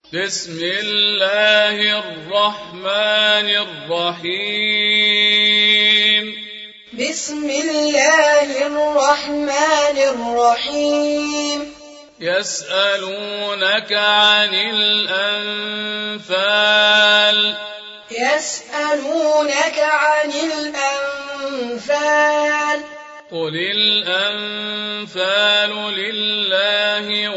بسم الله الرحمن الرحيم بسم الله الرحمن الرحيم يسألونك عن الأنفال يسألونك عن الأنفال قل الأنفال لله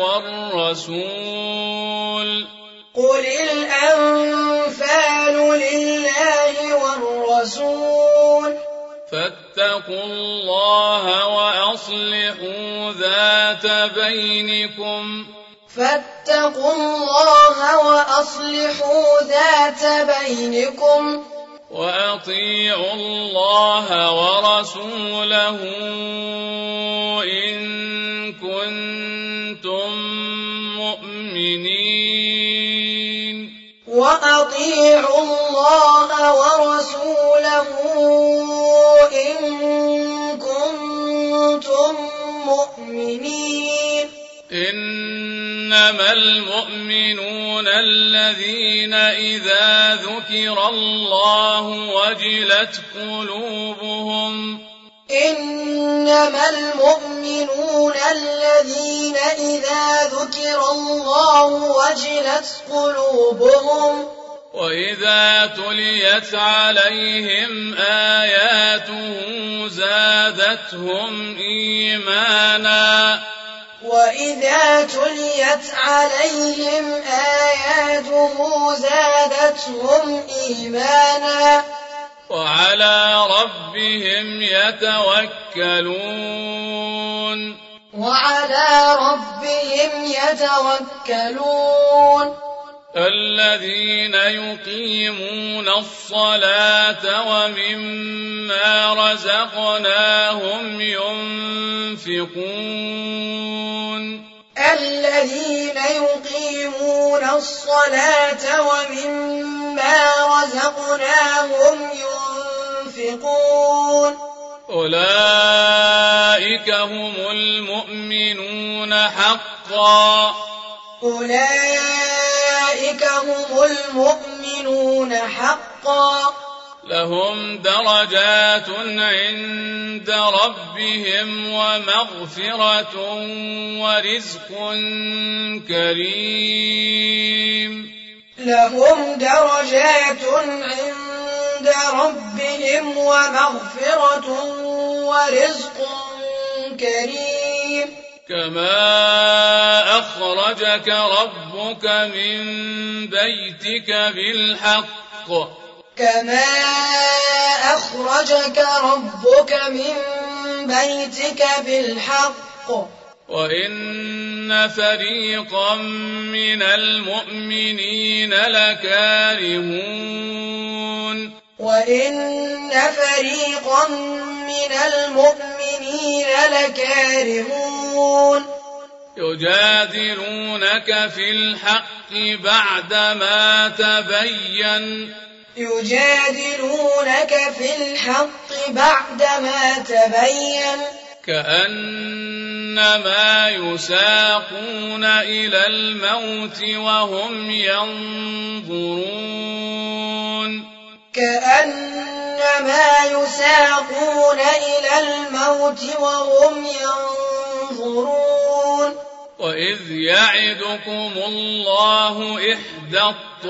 والرسول قل الأنفال لله والرسول فاتقوا الله وأصلحوا ذات بينكم فاتقوا الله وأصلحوا ذات بينكم وأطيعوا الله ورسوله إن كنتم مؤمنين وأطيعوا الله ورسوله إن كنتم مؤمنين إنما المؤمنون الذين إذا ذكر الله وجلت قلوبهم إنما المؤمنون الذين إذا ذكر الله وجلت قلوبهم وإذا تليت عليهم آياته زادتهم إيمانا وإذا تليت عليهم آياته زادتهم إيمانا وعلى ربهم يتوكلون وعلى ربهم يتوكلون الذين يقيمون الصلاة ومما رزقناهم ينفقون الذين يقيمون الصلاة ومما رزقناهم ينفقون أولئك هم المؤمنون حقا أولئك هم المؤمنون حقا لهم درجات عند ربهم ومغفرة ورزق كريم لهم درجات عند ربهم ومغفرة ورزق كريم كما أخرجك ربك من بيتك بالحق كما أخرجك ربك من بيتك بالحق وإن فريقا من المؤمنين لكارهون وإن فريقا من المؤمنين لكارهون يجادلونك في الحق بعدما تبين يجادلونك في الحق بعدما تبين كأنما يساقون إلى الموت وهم ينظرون كأنما يساقون إلى الموت وهم ينظرون وإذ يعدكم الله إحدى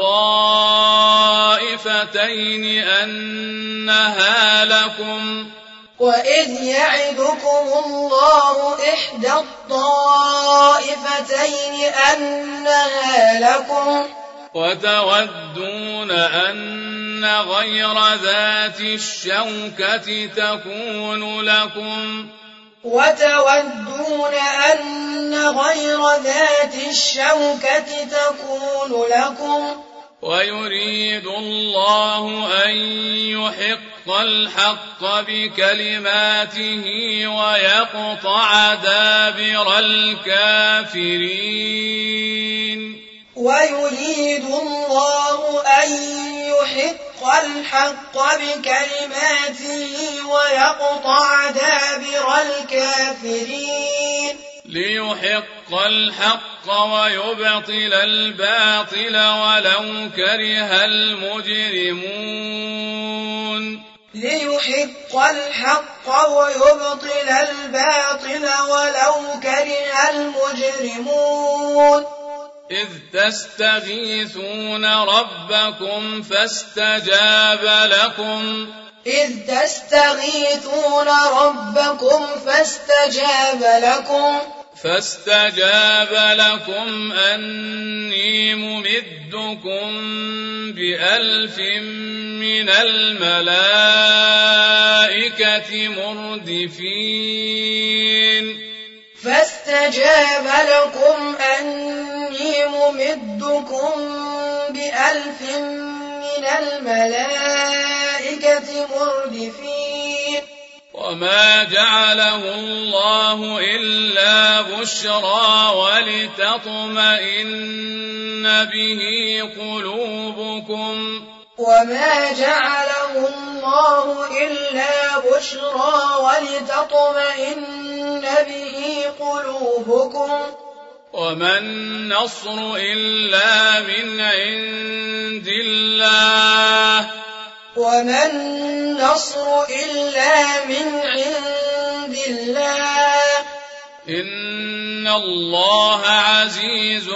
الطائفتين أنها لكم وإذ يعدكم الله إحدى الطائفتين أنها لكم وتودون أن غير ذات الشوكة تكون لكم وتودون أن غير ذات الشوكة تكون لكم ويريد الله أن يحق الحق بكلماته ويقطع دابر الكافرين ويريد الله أن يحق الحق بكلماته ويقطع دابر الكافرين ليحق الحق ويبطل الباطل ولو كره المجرمون ليحق الحق ويبطل الباطل ولو كره المجرمون إذ تستغيثون ربكم فاستجاب لكم أني ممدكم ب1000 من الملائكة مردفين وما جعله الله إلا بشرى ولتطمئن به قلوبكم وما النصر إلا من عند الله إن الله عزيز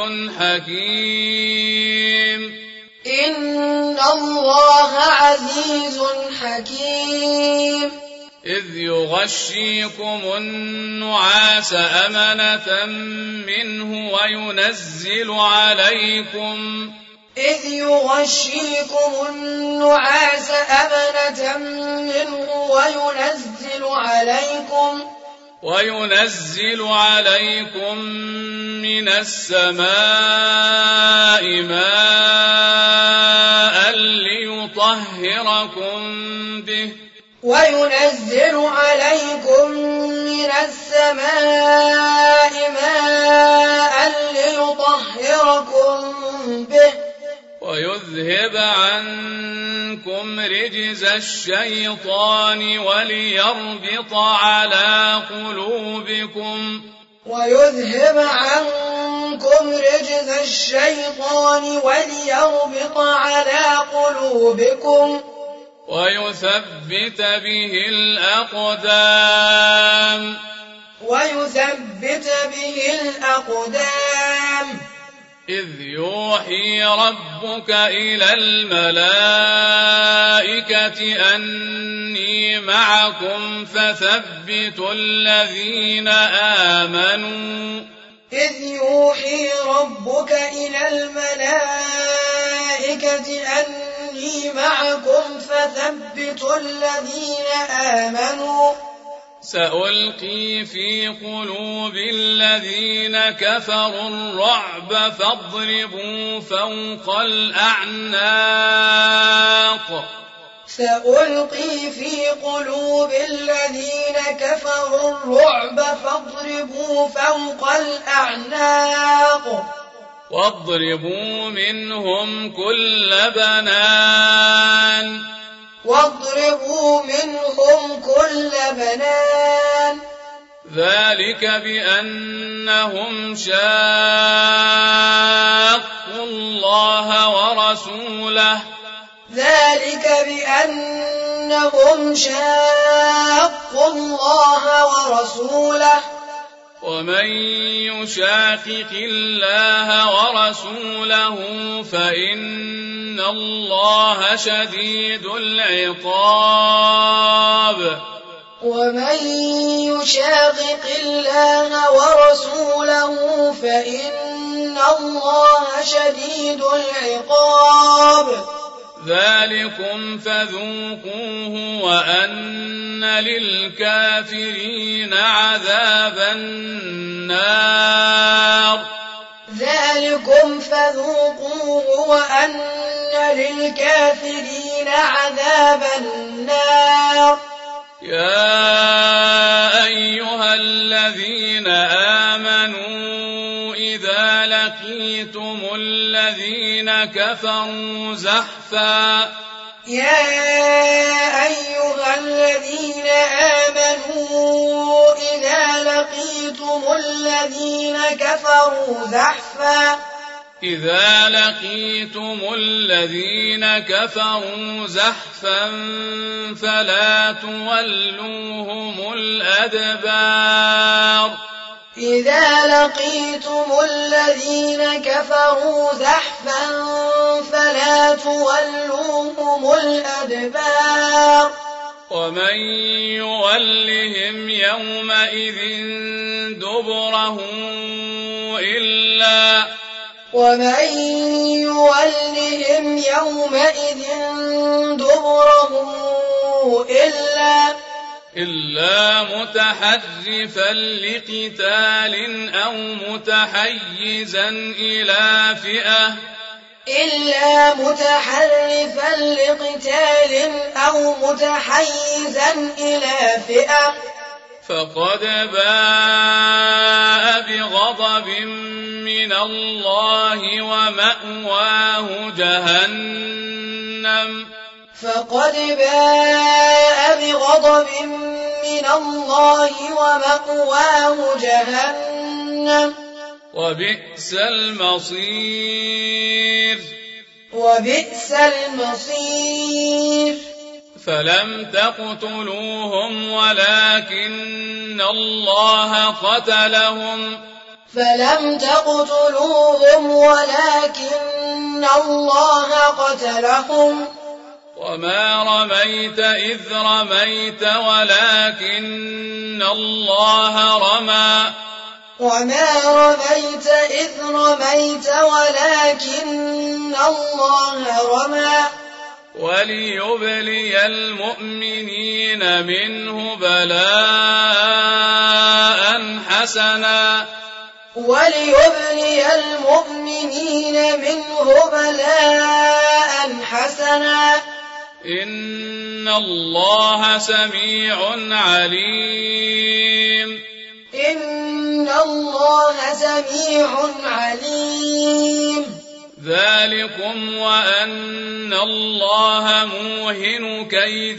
حكيم إذ يغشيكم النعاس أمنة منه وينزل عليكم من السماء ماء ليطهركم به ويذهب عنكم رجز الشيطان وليربط على قلوبكم ويثبت به الأقدام إذ يوحي ربك إلى الملائكة أني معكم فثبتوا الذين آمنوا سألقي في قلوب الذين كفروا الرعب فاضربوا فوق الأعناق واضربوا منهم كل بنان ذلك بأنهم شاقوا الله ورسوله ومن يشاقق الله ورسوله فإن الله شديد العقاب ذلكم فذوقوه وأن للكافرين عذاب النار يا أيها الذين آمنوا إذا لقيتم الذين كفروا زحفا إذا لقيتم الذين كفروا زحفا فلا تولوهم الأدبار. إذا لقيتم الذين كفروا زحفا فلا تولوهم الأدبار. ومن يولهم يومئذ دبره إلا متحرفا لقتال أو متحيزا إلى فئة فقد باء بغضب من الله ومأواه جهنم وبئس المصير. فلم تقتلوهم ولكن الله قتلهم وما رميت إذ رميت ولكن الله رمى وليبلي المؤمنين منه بلاء حسنا إن الله سميع عليم. ذلكم وأن الله موهن كيد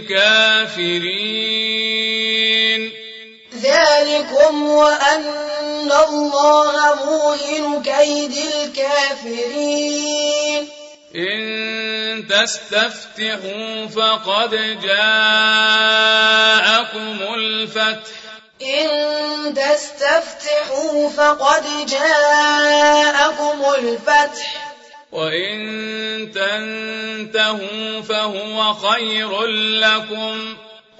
الكافرين. إن تستفتحوا فقد جاءكم الفتح وإن تنتهوا فهو خير لكم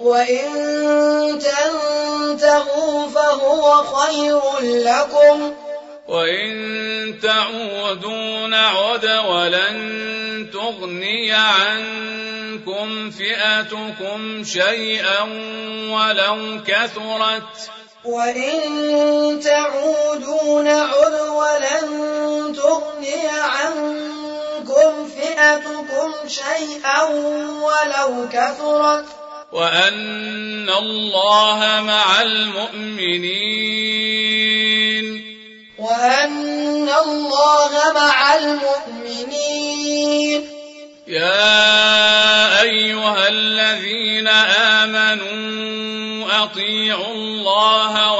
وإن تعودوا نعد ولن تغني عنكم فئتكم شيئا ولو كثرت وأن الله مع المؤمنين. يا أيها الذين آمنوا أطيعوا الله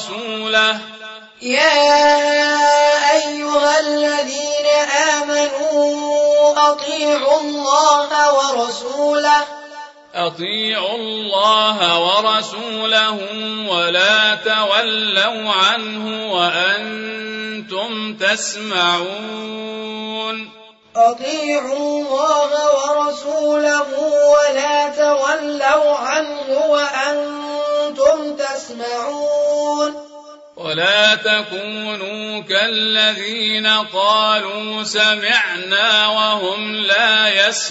ورسوله ولا تولوا عنه وأنتم تسمعون. أطيعوا الله ورسوله ولا تولوا عنه وأنتم تسمعون. ولا تكونوا كالذين قالوا سمعنا وهم لا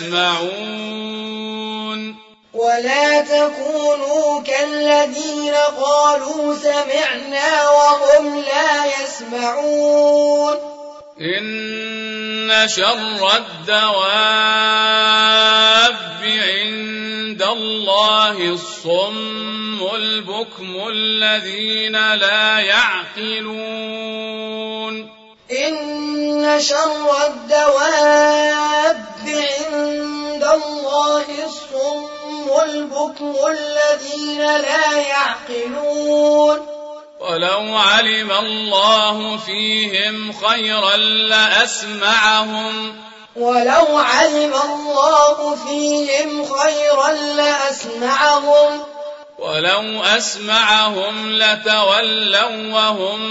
يسمعون. إن شر الدواب عند الله الصم البكم الذين لا يعقلون. ولو علم الله فيهم خيرا لأسمعهم ولو علم الله فيهم خيرا لأسمعهم ولو أسمعهم لتولوا وهم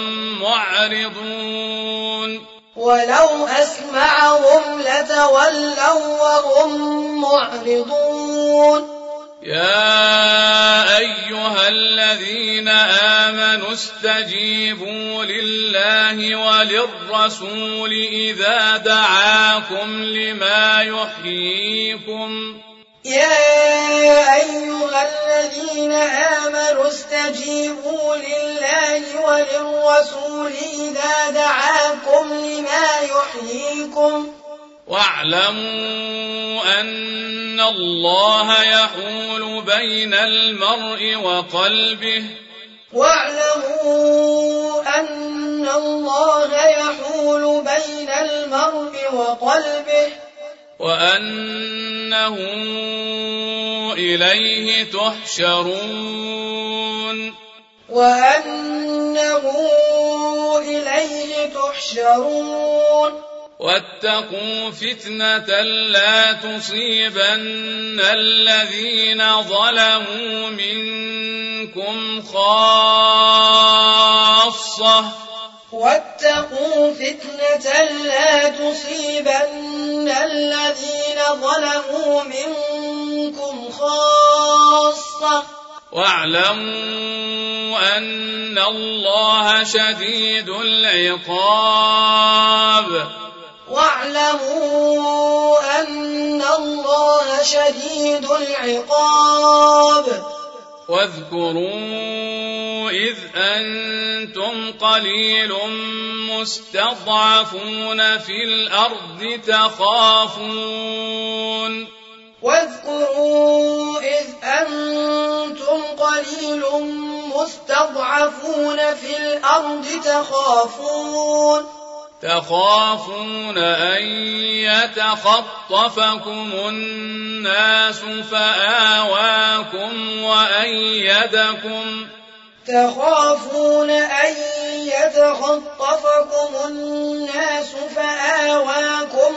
معرضون ولو أسمعهم لتولوا وهم معرضون يا أيها الذين آمنوا استجيبوا لله وللرسول إذا دعاكم لما يحييكم يا أيها الذين آمنوا استجيبوا لله وللرسول إذا دعاكم لما يحييكم واعلموا أن الله يحول بين المرء وقلبه واعلموا أن الله يحول بين المرء وقلبه وأنه إليه تحشرون وأنه إليه تحشرون واتقوا فتنة لا تصيبن الذين ظلموا منكم خاصة واتقوا فتنة لا تصيبن الذين ظلموا منكم خاصة واعلموا أن الله شديد العقاب واعلموا أن الله شديد العقاب واذكروا إذ أنتم قليل مستضعفون في الأرض واذكروا إذ أنتم قليل مستضعفون في الأرض تخافون أن يتخطفكم الناس فآواكم وأيدكم تخافون أن يتخطفكم الناس فآواكم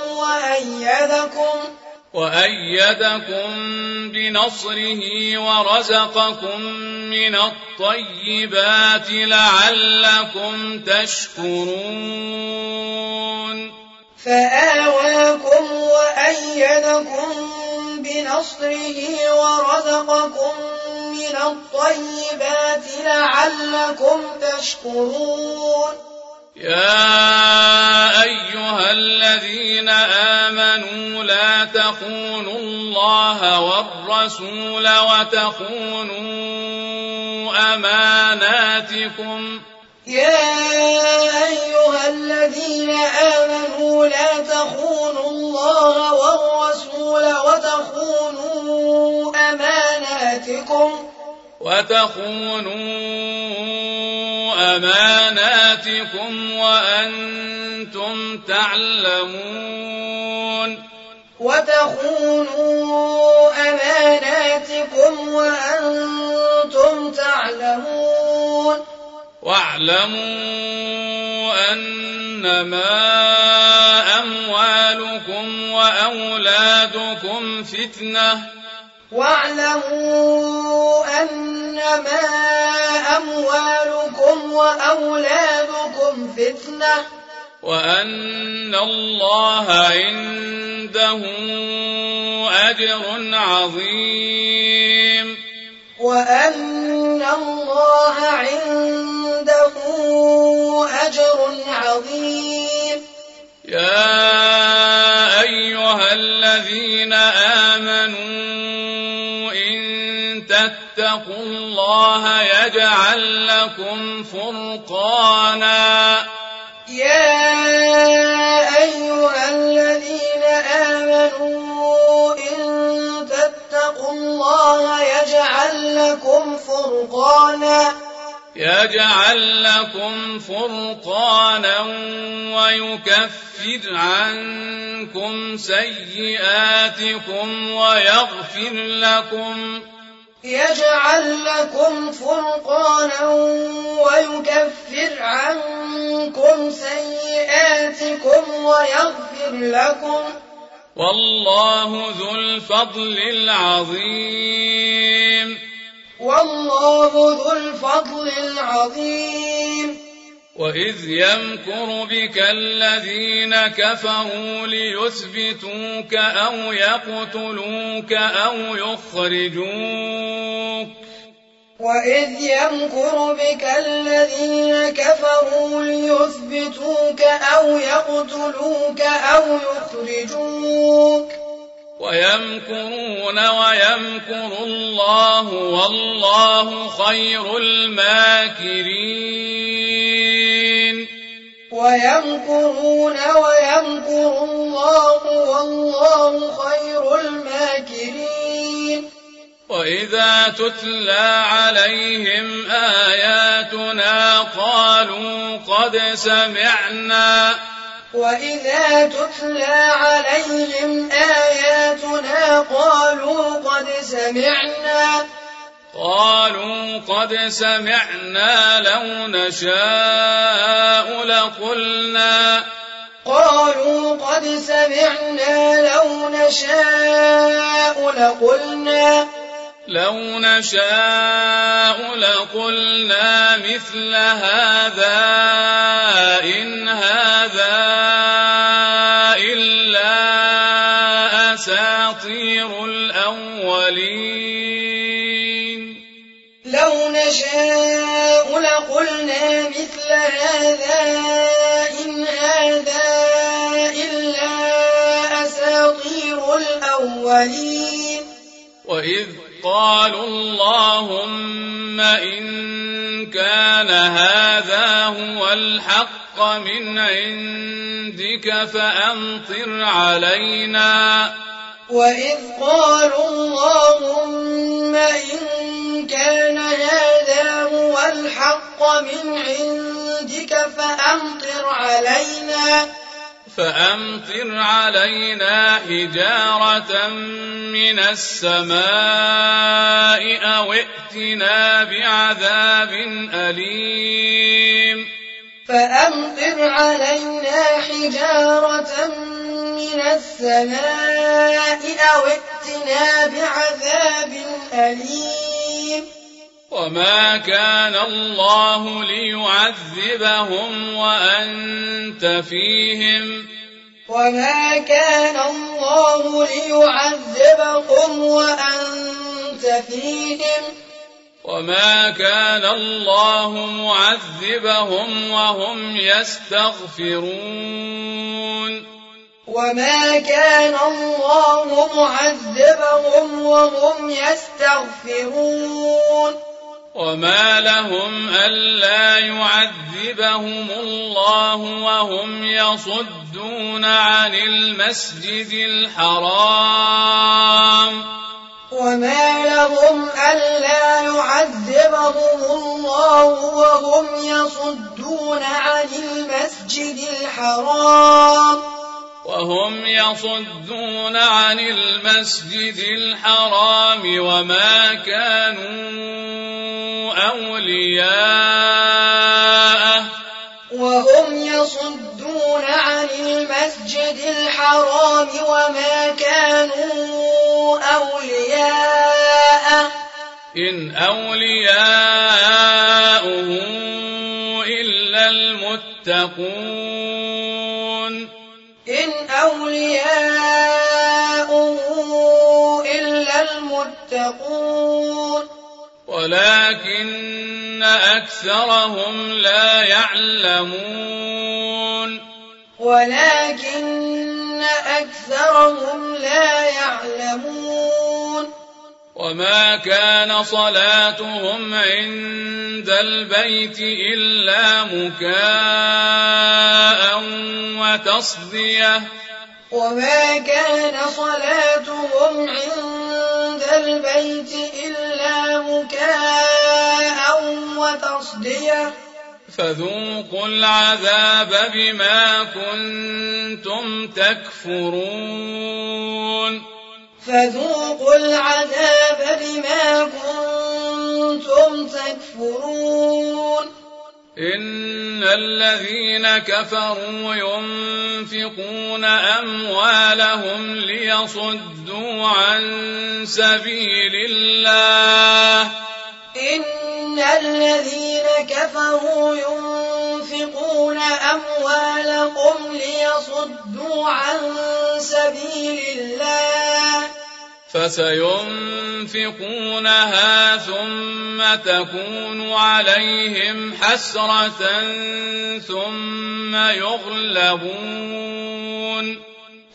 وأيدكم بنصره ورزقكم من الطيبات لعلكم تشكرون فآواكم وأيدكم بنصره ورزقكم من الطيبات لعلكم تشكرون يا أيها الذين آمنوا لا تخونوا الله والرسول وتخونوا أماناتكم يا أيها الذين آمنوا لا تخونوا الله والرسول وتخونوا أماناتكم وأنتم تعلمون واعلموا أنما أموالكم وأولادكم فتنة وأن الله عنده أجر عظيم يا أيها الذين آمنوا إن تتقوا الله يجعل لكم فرقانا يجعل لكم فرقانا ويكفر عنكم سيئاتكم ويغفر لكم يجعل لكم فرقانا ويكفر عنكم سيئاتكم ويغفر لكم والله ذو الفضل العظيم والله ذو الفضل العظيم وإذ يمكر بك الذين كفروا ليثبتوك أو يقتلوك أو يخرجوك وإذ يمكر بك الذين كفروا ليثبتوك أو يقتلوك أو يخرجوك ويمكرون ويمكر الله والله خير الماكرين ويمكرون ويمكر الله والله خير الماكرين وإذا تتلى عليهم آياتنا قالوا قد سمعنا وإذا تتلى عليهم آياتنا قالوا قد سمعنا لو نشاء لقلنا مثل هذا إن هذا إلا أساطير الأولين لو نشاء لقلنا مثل هذا إن هذا إلا أساطير الأولين وإذ قالوا اللهم إن كان هذا هو الحق من عندك فأمطر علينا وإذ قالوا اللهم إن كان هذا هو الحق من عندك فأمطر علينا حجارة من السماء أو ائتنا بعذاب أليم فأمطر علينا حجارة من السماء أو ائتنا بعذاب أليم وما كان الله ليعذبهم وأنت فيهم وما كان الله ليعذبهم وأنت فيهم وما كان الله معذبهم وهم يستغفرون وما كان الله معذبهم وهم يستغفرون وما لهم ألا يعذبهم الله وهم يصدون عن المسجد الحرام وما لهم ألا يعذبهم الله وهم يصدون عن المسجد الحرام وما كانوا أولياءه إن أولياؤه إلا المتقون ولكن أكثرهم لا يعلمون وما كان صلاتهم عند البيت إلا مكاء وتصدية فذوقوا العذاب بما كنتم تكفرون فذوقوا العذاب بما كنتم تكفرون إن الذين كفروا ينفقون أموالهم ليصدوا عن سبيل الله إن الذين كفروا ينفقون أموالهم ليصدوا عن سبيل الله فسينفقونها ثم تكون عليهم حسرة ثم يغلبون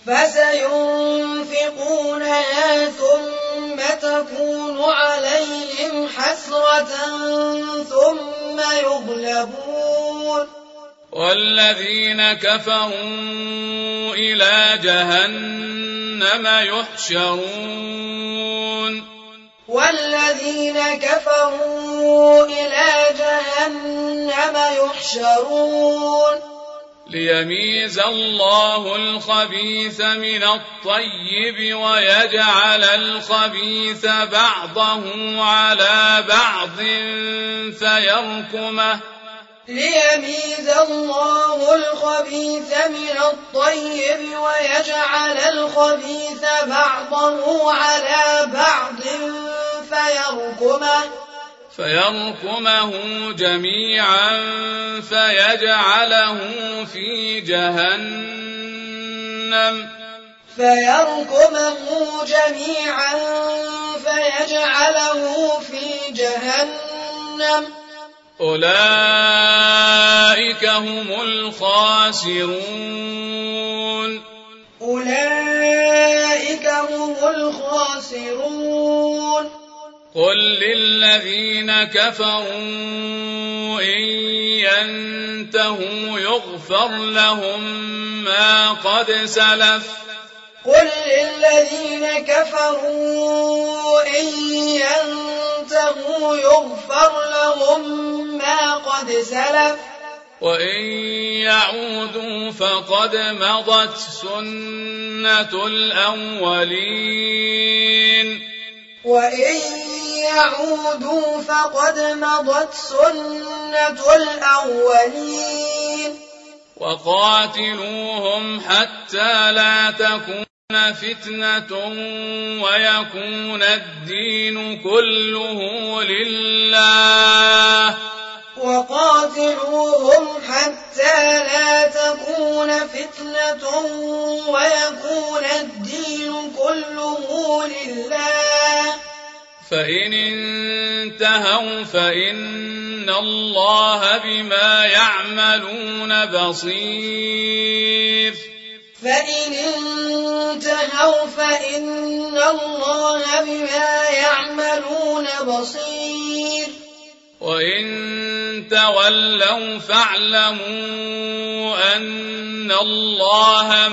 تكون عليهم حسرة ثم يغلبون والذين كفروا إلى جهنم يحشرون ليميز الله الخبيث من الطيب ويجعل الخبيث بعضه على بعض فيركمه فيركمه جميعا فيجعله في جهنم أولئك هم الخاسرون قل للذين كفروا إن ينتهوا يغفر لهم ما قد سلف وإن يعودوا فقد مضت سنة الأولين وقاتلوهم حتى لا تكون فتنة ويكون الدين كله لله فإن انتهوا فإن الله بما يعملون بصير وإن تولوا فاعلموا أن الله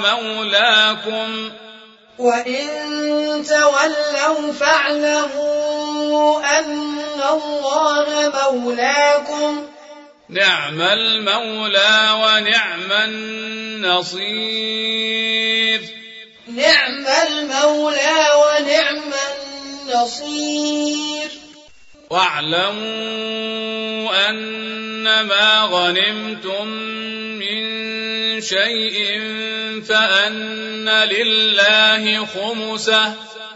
مولاكم نعم المولى ونعم النصير واعلموا أنما غنمتم من شيء فأن لله خمسه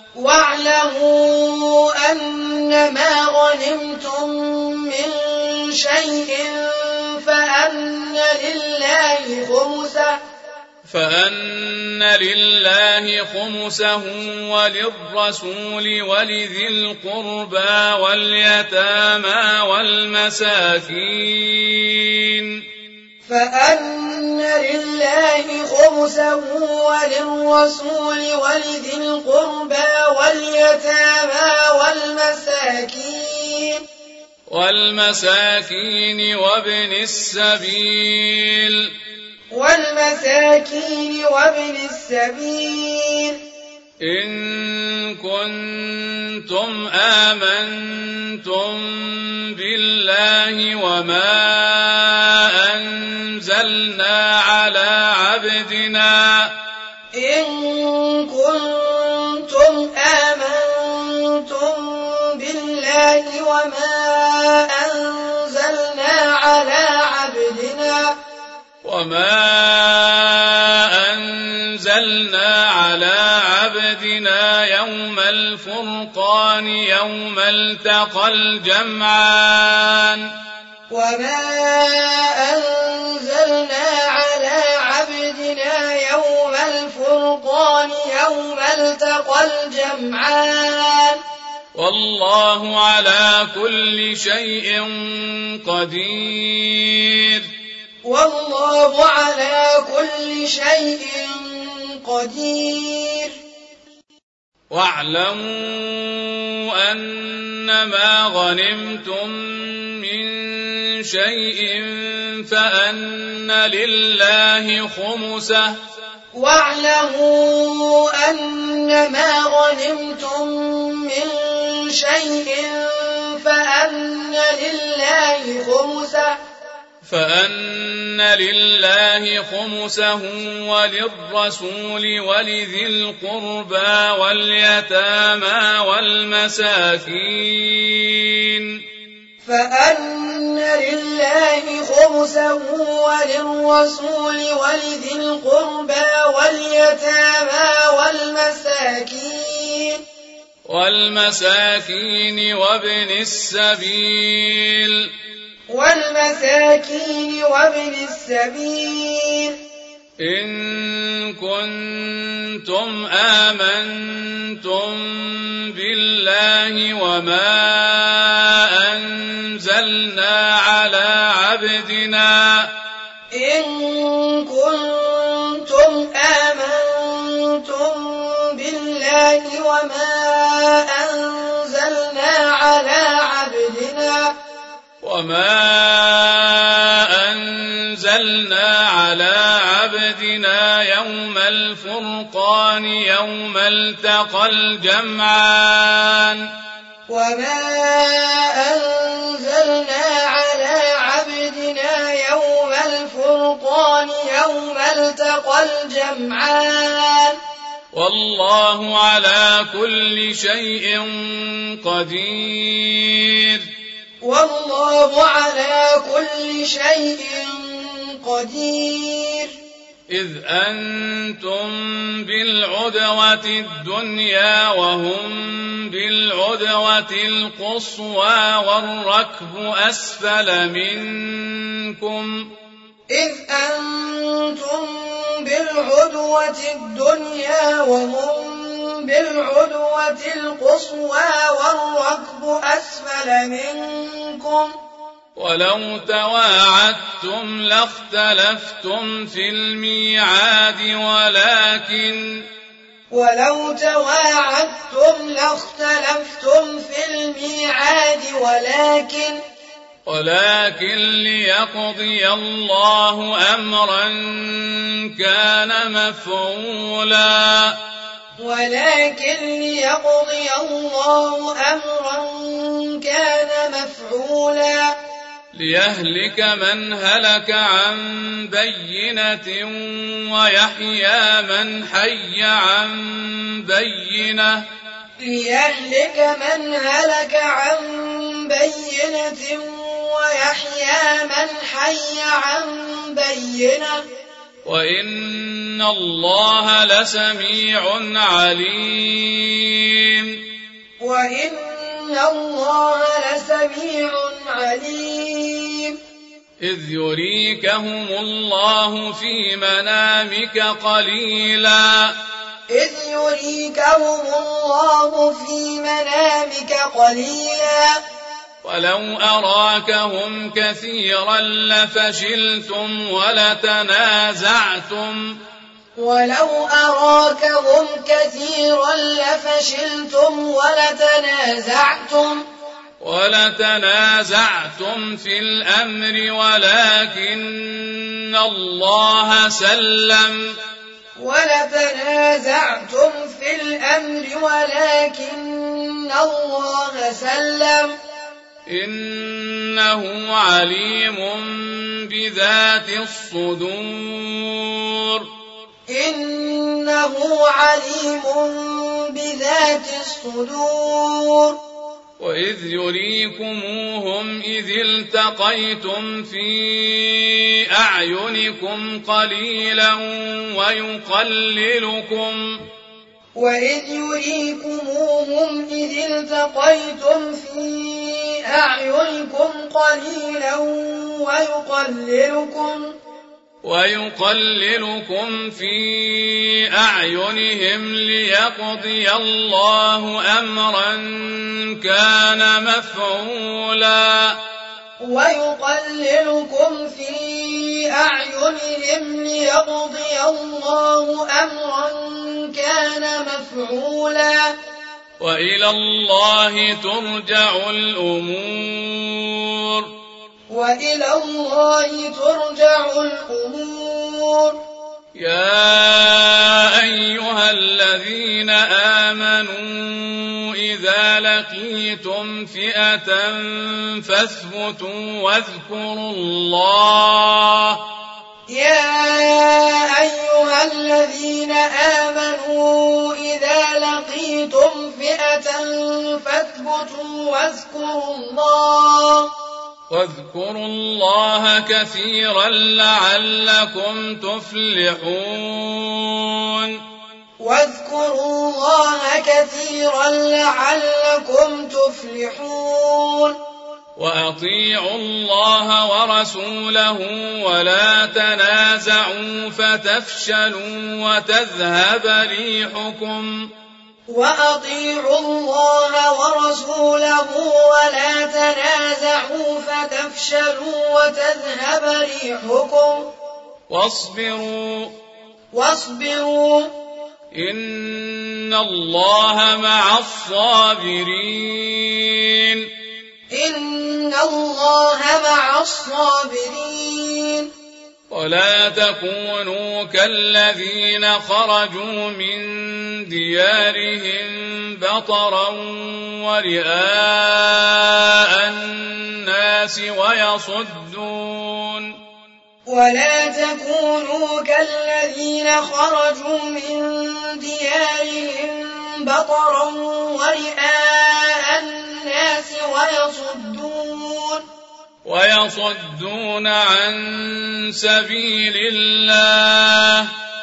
فأن لله خمسه وللرسول ولذي القربى واليتامى والمساكين وابن السبيل إن كنتم آمنتم بالله وما أنزلنا على عبدنا بالله وما أنزلنا على عبدنا يوم الفرقان يوم التقى الجمعان والله على كل شيء قدير واعلموا أنما غنمتم من شيء فأن لله خمسه وللرسول ولذي القربى واليتامى والمساكين وابن السبيل إن كنتم آمنتم بالله وما أنزلنا على عبدنا يوم الفرقان يوم التقى الجمعان والله على كل شيء قدير إذ أنتم بالعدوة الدنيا وهم بالعدوة القصوى والركب أسفل منكم ولو تواعدتم لاختلفتم في الميعاد ولكن ليقضي الله أمرا كان مفعولا ليهلك من هلك عن بينة ويحيى من حي عن بينة وإن الله لسميع عليم إذ يريكهم الله في منامك قليلا ولو أراكهم كثيرا لفشلتم ولتنازعتم في الأمر ولكن الله سلم إنه عليم بذات الصدور وإذ يريكموهم إذ التقيتم في أعينكم قليلا وإذ يريكموهم إذ التقيتم في أعينكم قليلا ويقللكم في أعينهم ليقضي الله أمرا كان مفعولا وإلى الله ترجع الأمور يا أيها الذين آمنوا إذا لقيتم فئة فاثبتوا واذكروا واذكروا الله كثيرا لعلكم تفلحون وأطيعوا الله ورسوله ولا تنازعوا فتفشلوا وتذهب ريحكم واصبروا إن الله مع الصابرين ولا تكونوا كالذين خرجوا من ديارهم بطرا ورئاء الناس ويصدون عن سبيل الله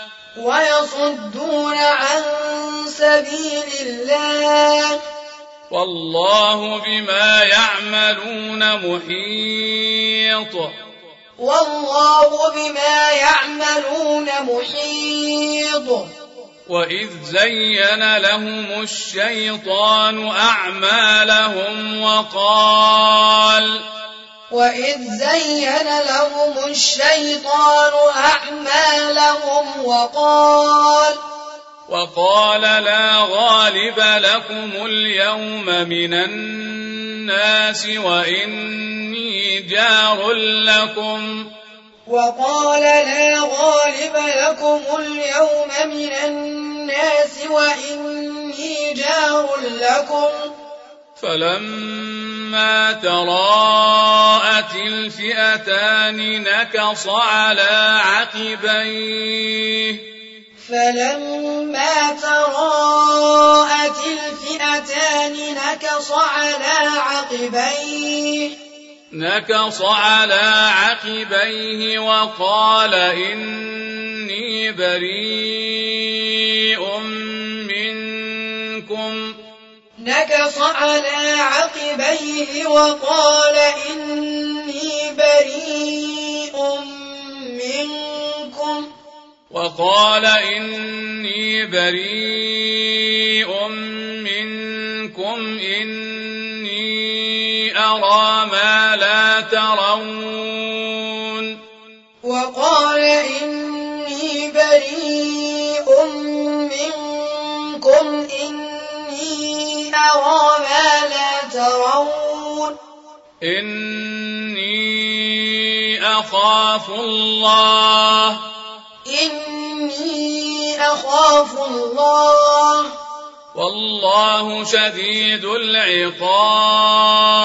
والله بما يعملون محيط وإذ زين لهم الشيطان أعمالهم وقال لا غالب لكم اليوم من الناس وإني جار لكم فلما تراءت الفئتان نكص على عقبيه وقال إني بريء منكم إني أرى ما لا ترون إني أخاف الله والله شديد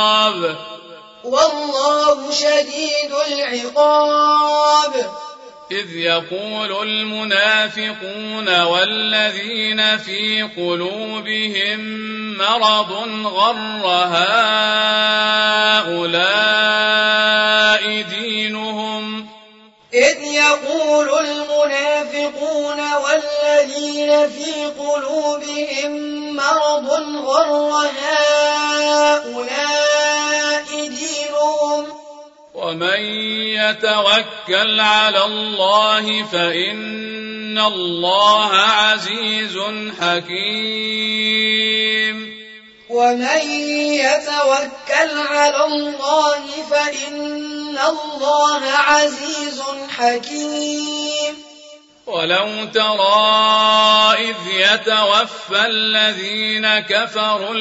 العقاب إذ يقول المنافقون والذين في قلوبهم مرض غر هؤلاء دينهم إذ يقول المنافقون والذين في قلوبهم مرض غر هؤلاء دينهم ومن يتوكل على الله فإن الله عزيز حكيم ومن يتوكل على الله فإن الله عزيز حكيم ولو ترى إذ يتوفى الذين كفروا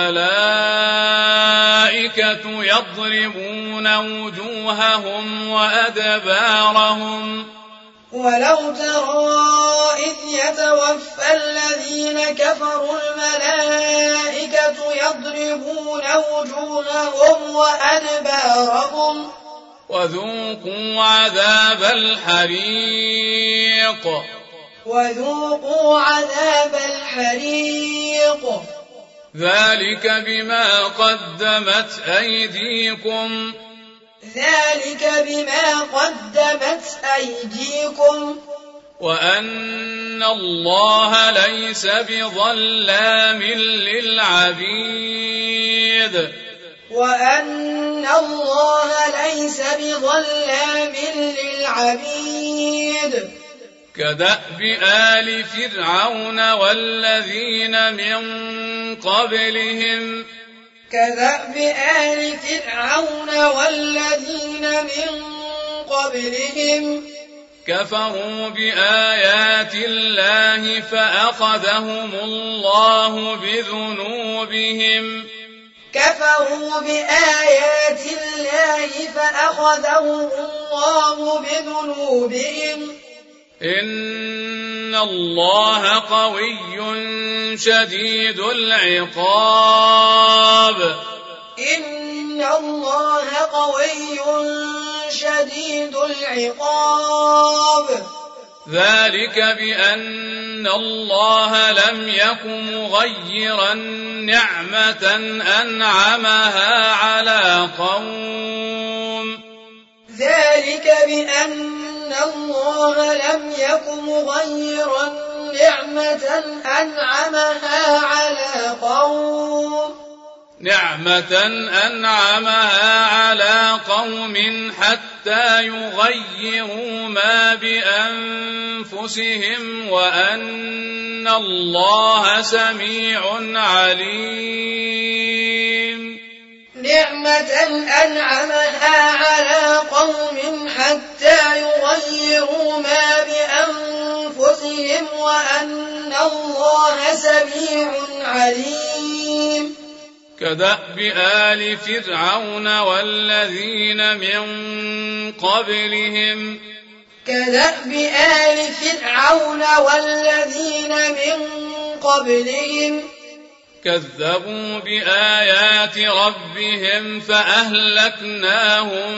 الملائكة يضربون وجوههم وأدبارهم ولو ترى إذ يتوفى الذين كفروا الملائكة يضربون وجوههم وأدبارهم وذوقوا عذاب الحريق وذوقوا عذاب الحريق ذلك بما قدمت أيديكم وأن الله ليس بظلام للعبيد كدأب آل فرعون والذين من قبلهم كفروا بآيات الله فأخذهم الله بذنوبهم إن الله قوي شديد العقاب ذلك بأن الله لم يك مغيرا نعمة أنعمها على قوم حتى يغيروا ما بأنفسهم وأن الله سميع عليم كدأب آل فرعون والذين من قبلهم كذبوا بآيات ربهم فأهلكناهم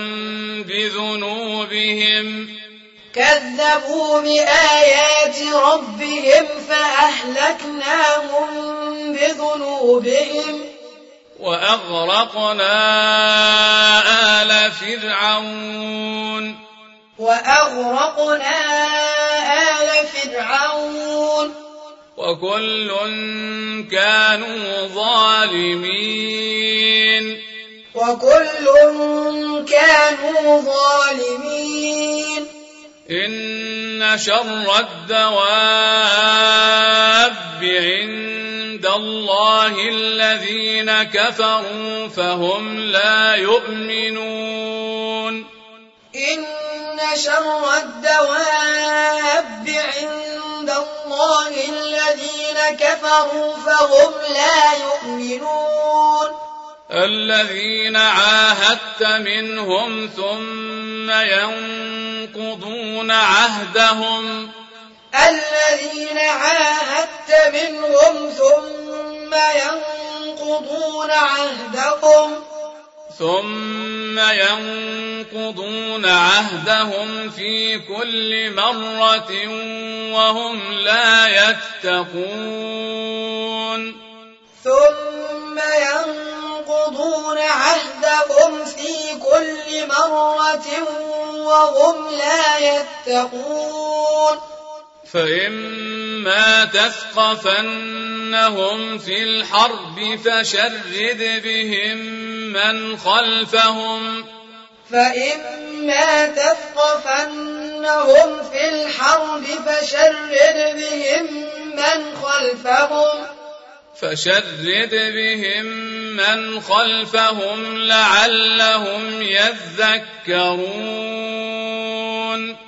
بذنوبهم وأغرقنا آل فرعون وكل كانوا ظالمين إن شر الدواب عند الله الذين كفروا فهم لا يؤمنون الذين عاهدت منهم ثم ينقضون عهدهم ثم ينقضون عهدهم في كل مرة وهم لا يتقون ثم ينقضون عهدهم في كل مرة وهم لا يتقون فإما تثقفنهم في الحرب فشرد بهم من خلفهم فإما تثقفنهم في الحرب فشرد بهم من خلفهم لعلهم يذكرون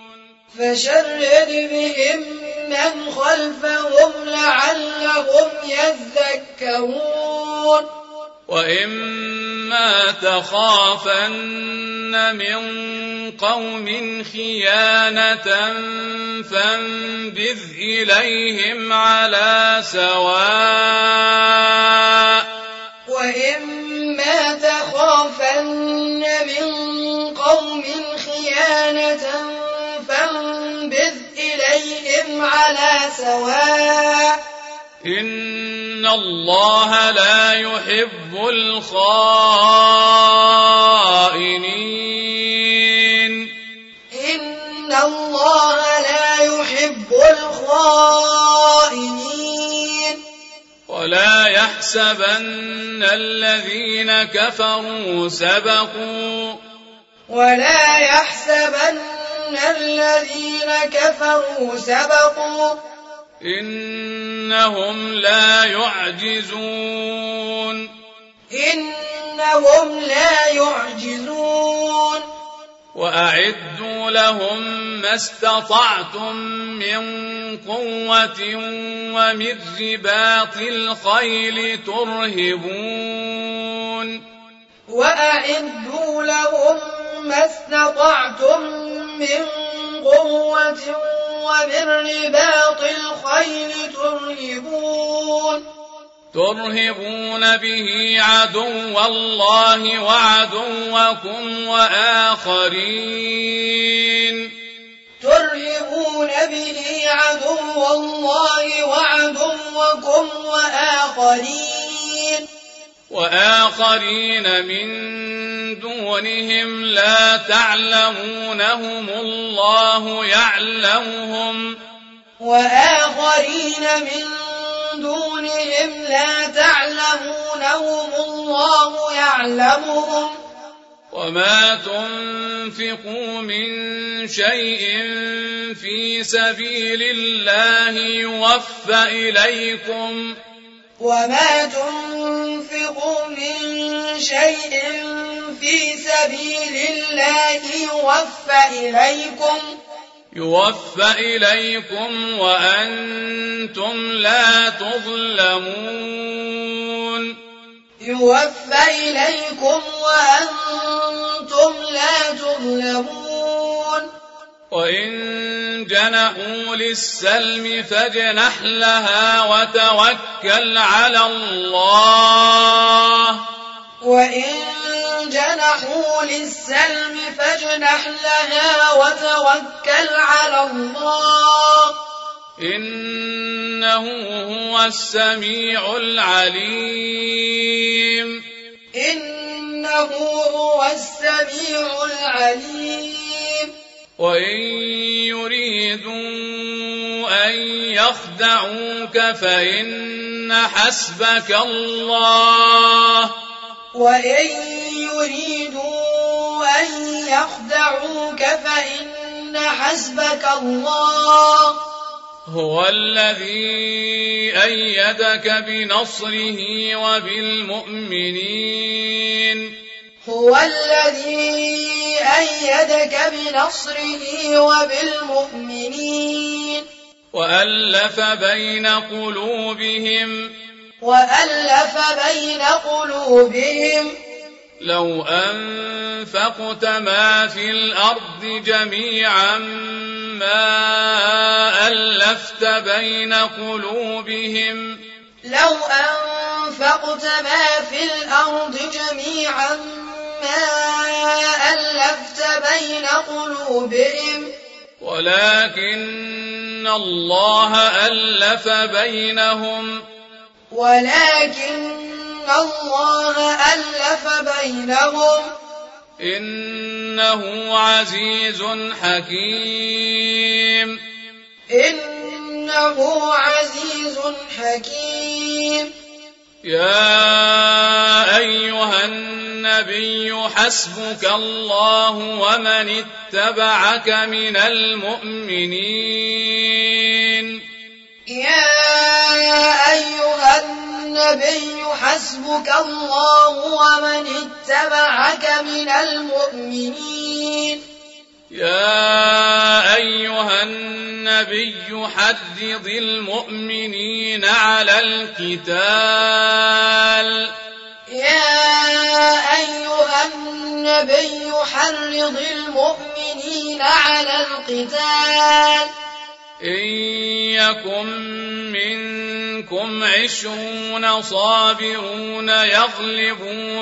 وإما تخافن من قوم خيانة فانبذ إليهم على سواء وإما تخافن من قوم خيانة فانبذ إليهم على سواء إن الله لا يحب الخائنين إن الله لا يحب الخائنين ولا يحسبن الذين كفروا سبقوا إنهم لا يعجزون وأعدوا لهم ما استطعتم من قوة ومن رباط الخيل ترهبون به عدو الله وعدوكم وآخرين من دونهم لا تعلمونهم الله يعلمهم وما تنفقوا من شيء في سبيل الله يوفى إليكم وأنتم لا تظلمون وإن جنحوا للسلم فاجنح لها وتوكل على الله إنه هو السميع العليم وإن يريدوا أن يخدعوك فإن حسبك الله هو الذي أيدك بنصره وبالمؤمنين وألف بين قلوبهم لو أنفقت ما في الأرض جميعا ما ألفت بين قلوبهم ما ألفت بين قلوبهم ولكن الله ألف بينهم إنه عزيز حكيم يا أيها النبي حسبك الله ومن اتبعك من المؤمنين يا أيها النبي حسبك الله ومن اتبعك من المؤمنين يا أيها النبي حرض المؤمنين على القتال إن يكن منكم 20 صابرون يغلبوا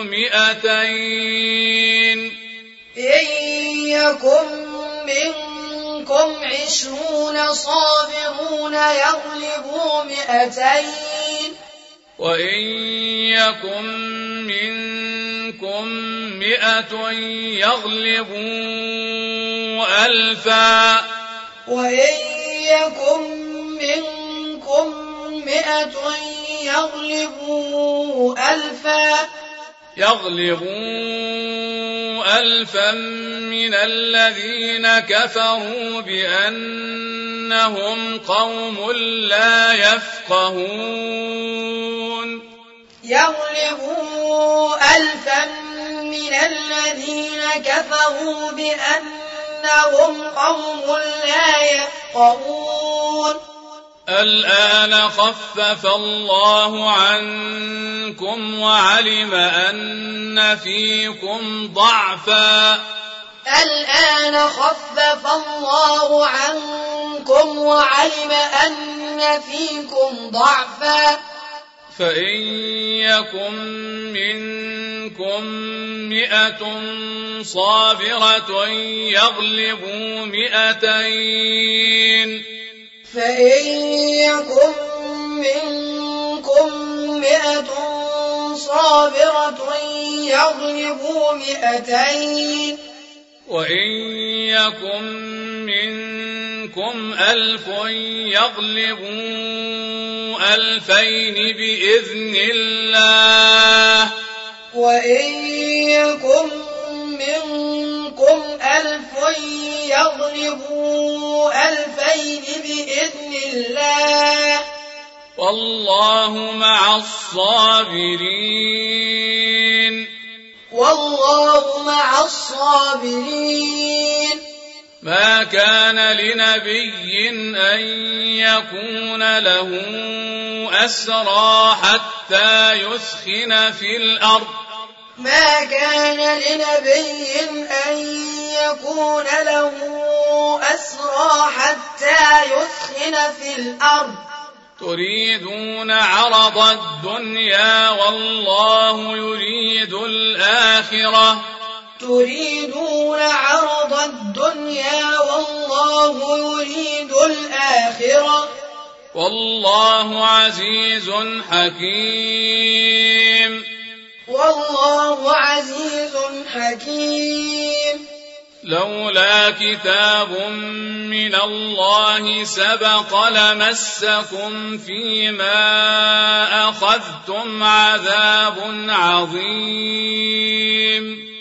200 إن يكن منكم 20 صابرون يغلبوا 200 وإن يكن منكم 100 يغلبوا 1000 وإن يكن منكم 100 يغلبوا 1000 من الذين كفروا بأنهم قوم لا يفقهون يغلبوا 1000 من الذين كفروا بأنهم قوم لا يفقهون الآن خفف الله عنكم وعلم أن فيكم ضعفا فإن يكن منكم 100 صابرة يغلبوا 200 فإن يكن منكم 100 صابرة يغلبوا 200 وإن يكن منكم 1000 يغلبوا 2000 بإذن الله وإن يكن منكم 1000 يغلبوا 2000 بإذن الله والله مع الصابرين ما كان لنبي أن يكون له أسرى حتى يثخن في الأرض تريدون عرض الدنيا والله يريد الآخرة والله عزيز حكيم لولا كتاب من الله سبق لمسكم فيما أخذتم عذاب عظيم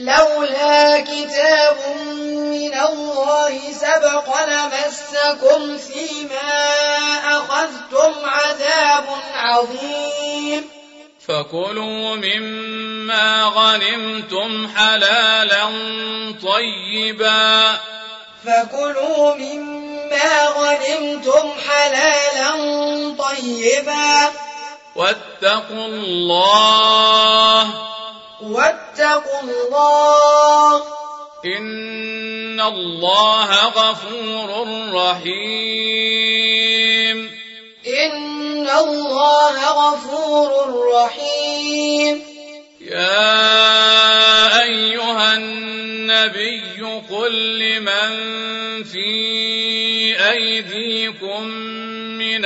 فكلوا مما غنمتم حلالا طيبا واتقوا الله إن الله غفور رحيم يا في أيديكم من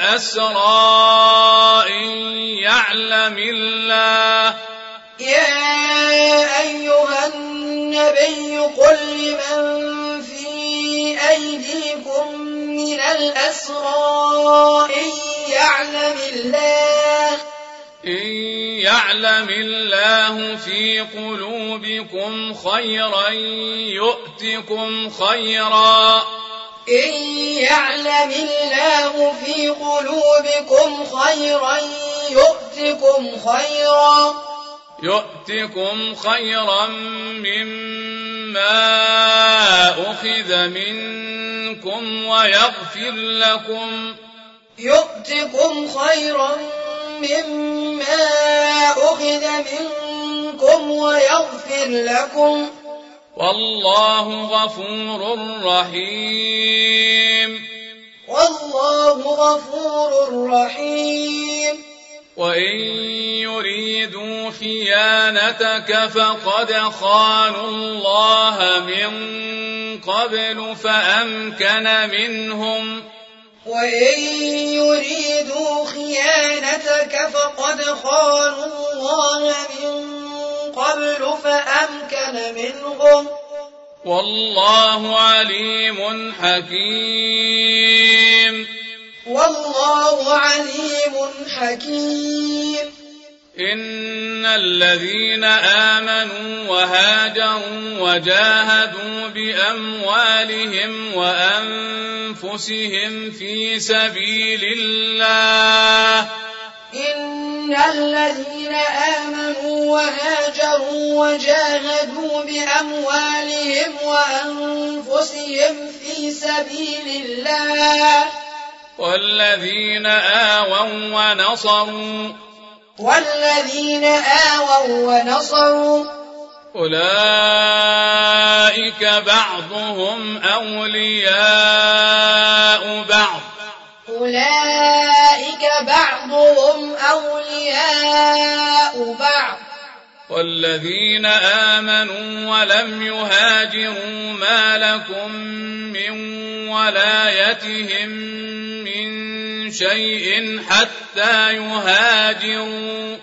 الأسرى إن يعلم الله يا أيها النبي قل لمن في أيديكم من الأسرى إن يعلم الله في قلوبكم خيرا يؤتكم خيرا إن يعلم الله في قلوبكم خيرا يؤتكم خيرا مما أخذ منكم ويغفر لكم والله غفور رحيم وإن يريدوا خيانتك فقد خانوا الله من قبل فأمكن منهم والله عليم حكيم إن الذين آمنوا وهاجروا وجاهدوا بأموالهم وأنفسهم في سبيل الله والذين آووا ونصروا أولئك بعضهم أولياء بعض والذين آمنوا ولم يهاجروا ما لكم من ولايتهم من شيء حتى يهاجروا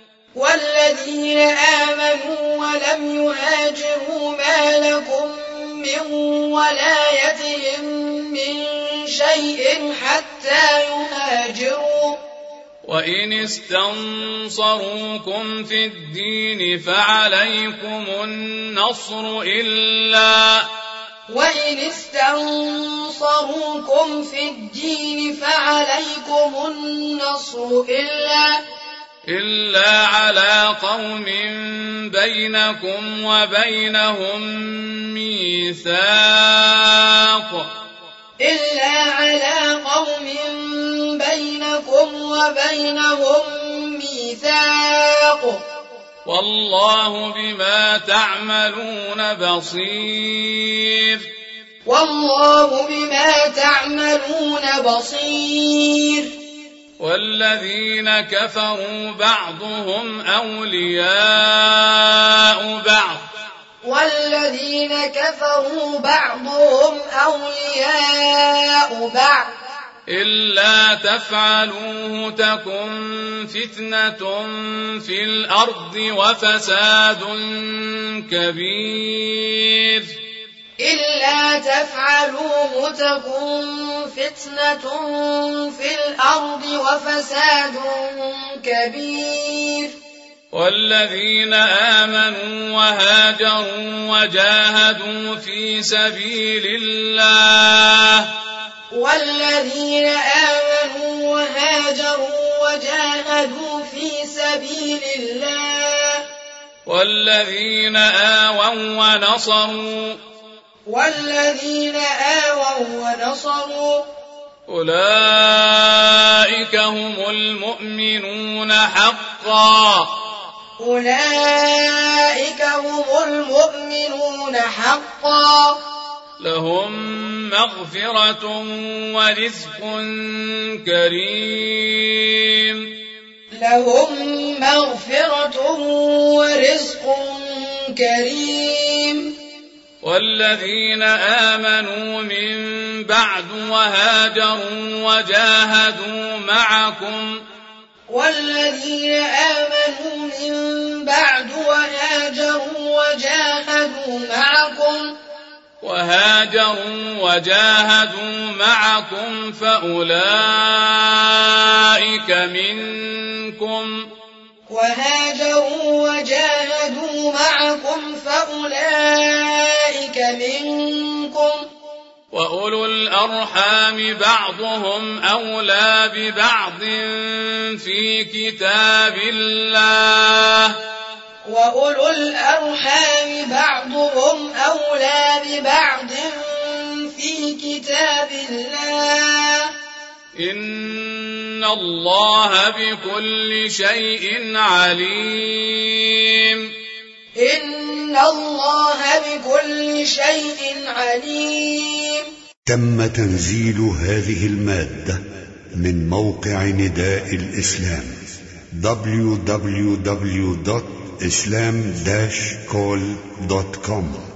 وإن استنصروكم في الدين فعليكم النصر إلا على قوم بينكم وبينهم ميثاق والله بما تعملون بصير والذين كفروا بعضهم أولياء بعض إلا تفعلوه تكن فتنة في الأرض وفساد كبير والذين آمنوا وهاجروا وجاهدوا في سبيل الله والذين آووا ونصروا أولئك هم المؤمنون حقا لهم مغفرة ورزق كريم والذين آمنوا من بعد وهاجروا وجاهدوا معكم فأولئك منكم وأولو الأرحام بعضهم أولى ببعض في كتاب الله إن الله بكل شيء عليم. تم تنزيل هذه المادة من موقع نداء الإسلام www.islam-call.com